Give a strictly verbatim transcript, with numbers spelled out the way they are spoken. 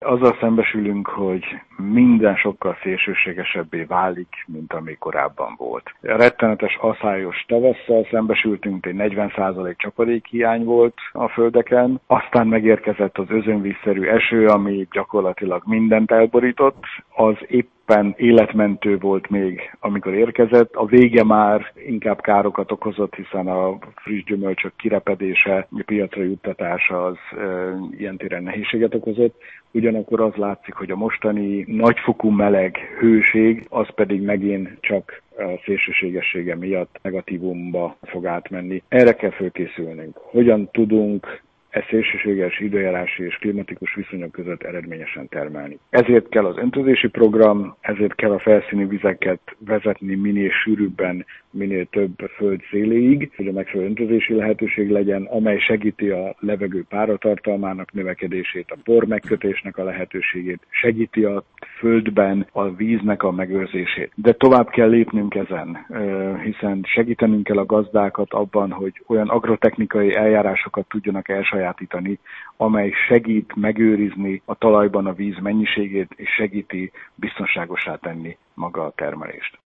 azzal szembesülünk, hogy minden sokkal szélsőségesebbé válik, mint ami korábban volt. Rettenetes aszályos tavasszal szembesültünk, egy negyven százalék csapadékhiány volt a földeken, aztán megérkezett az özönvízszerű eső, ami gyakorlatilag mindent elborított, az épp éppen életmentő volt még, amikor érkezett. A vége már inkább károkat okozott, hiszen a friss gyümölcsök kirepedése, a piacra juttatása az e, ilyen téren nehézséget okozott. Ugyanakkor az látszik, hogy a mostani nagyfokú meleg hőség, az pedig megint csak a szélsőségessége miatt negatívumba fog átmenni. Erre kell fölkészülnünk. Hogyan tudunk e szélsőséges időjárási és klimatikus viszonyok között eredményesen termelni. Ezért kell az öntözési program, ezért kell a felszíni vizeket vezetni minél sűrűbben, minél több föld széléig, hogy a megfelelő öntözési lehetőség legyen, amely segíti a levegő páratartalmának növekedését, a por megkötésnek a lehetőségét, segíti a földben a víznek a megőrzését. De tovább kell lépnünk ezen, hiszen segítenünk kell a gazdákat abban, hogy olyan agrotechnikai eljárásokat tudjanak elsajátítani, amely segít megőrizni a talajban a víz mennyiségét, és segíti biztonságosá tenni maga a termelést.